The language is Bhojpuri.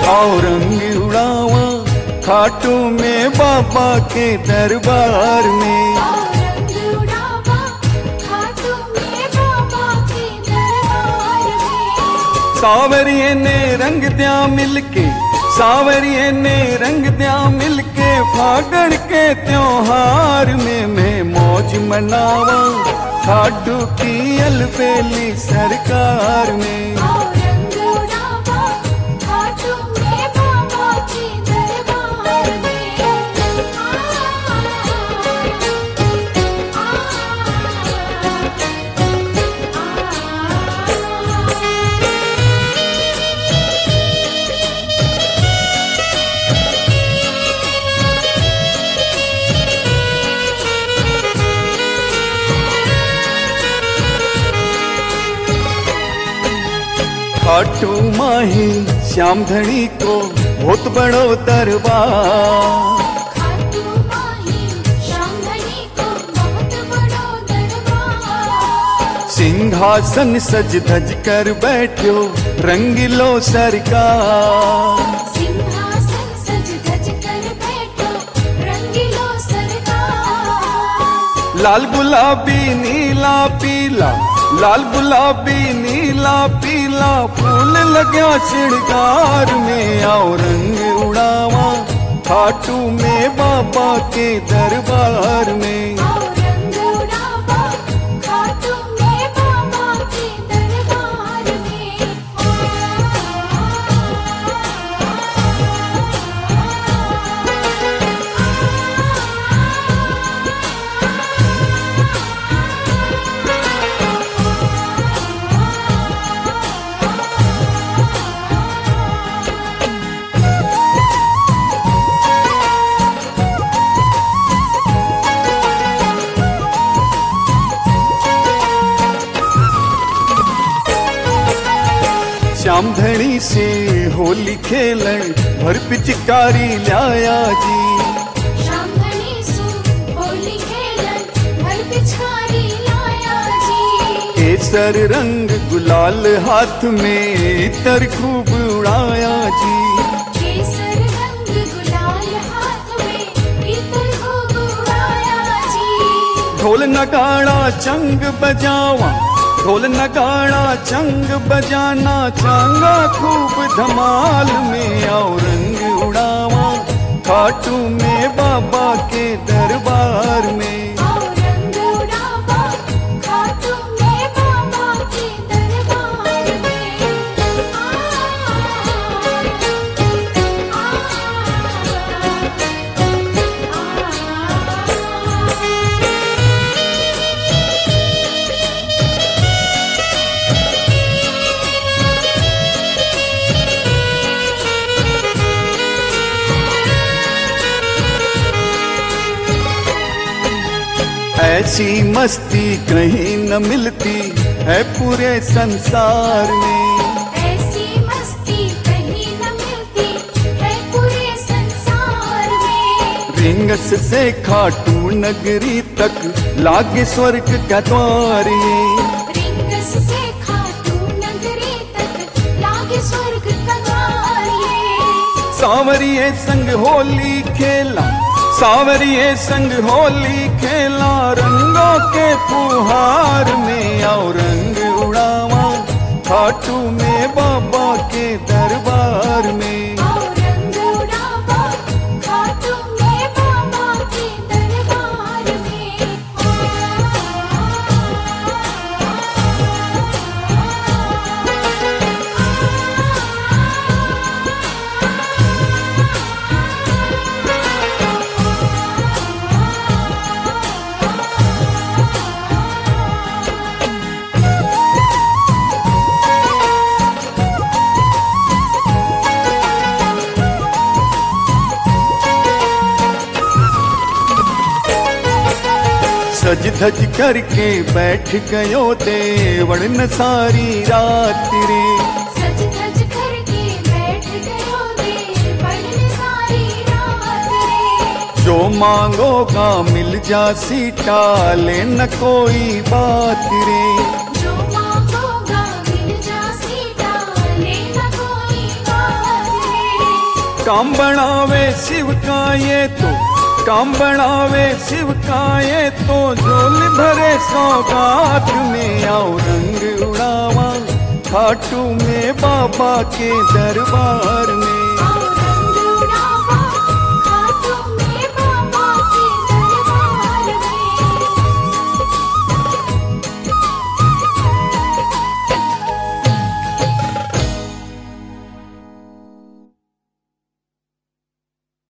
और रंग उड़ावा खाटू में बाबा के दरबार में। सावरिये ने रंग दिया मिलके, सावरिये ने रंग दिया मिलके, फागण के त्योहार में मैं मौज मनावा खाटू की अलबेली सरकार में। खाटू माही श्याम धनी को बहुत बड़ो दरबार, सिंहासन सज धज कर बैठो रंगीलो सरकार। सिंहासन सज धज कर बैठो रंगीलो सरकार। लाल गुलाबी नीला पीला, लाल गुलाबी नीला पीला, फूल लग्या श्रृंगार में। आओ रंग उड़ावा खाटू में बाबा के दरबार में। श्याम धनी से होली खेलन भर पिचकारी लाया जी। श्याम धनी से होली खेलन भर पिचकारी लाया जी। केसर रंग गुलाल हाथ में इतर खूब उड़ाया जी। केसर रंग गुलाल हाथ में इतर खूब उड़ाया जी। ढोल नगाड़ा चंग बजावा, ढोल नगाड़ा चंग बजाना, चांगा खूब धमाल में। आओ रंग उड़ावा खाटू में बाबा के दरबार में। ऐसी मस्ती कहीं न मिलती है पूरे संसार में। ऐसी मस्ती कहीं न मिलती है पूरे संसार में। रिंगस से खाटू नगरी तक लागे स्वर्ग का द्वार ये। रिंगस से खाटू नगरी तक लागे स्वर्ग का द्वार ये। सावरिये संग होली खेला, सावरिये संग होली खेला, रंगों के फुहार में। आओ रंग उड़ावा खाटू में बाबा के दरबार में। सज धज करके बैठ गयो देवड़ न सारी रात रे। सज धज करके बैठ गयो देवड़ न सारी रात रे। जो मांगोगा मिल जासी टाले न कोई बात रे। जो मांगोगा मिल जासी टाले न कोई बात रे। काम बनावे शिव का ये तो, काम बनावे शिव का ये तो, झोली भरे सौगात में आओ रंग उड़ावा खाटू में बाबा के दरबार में।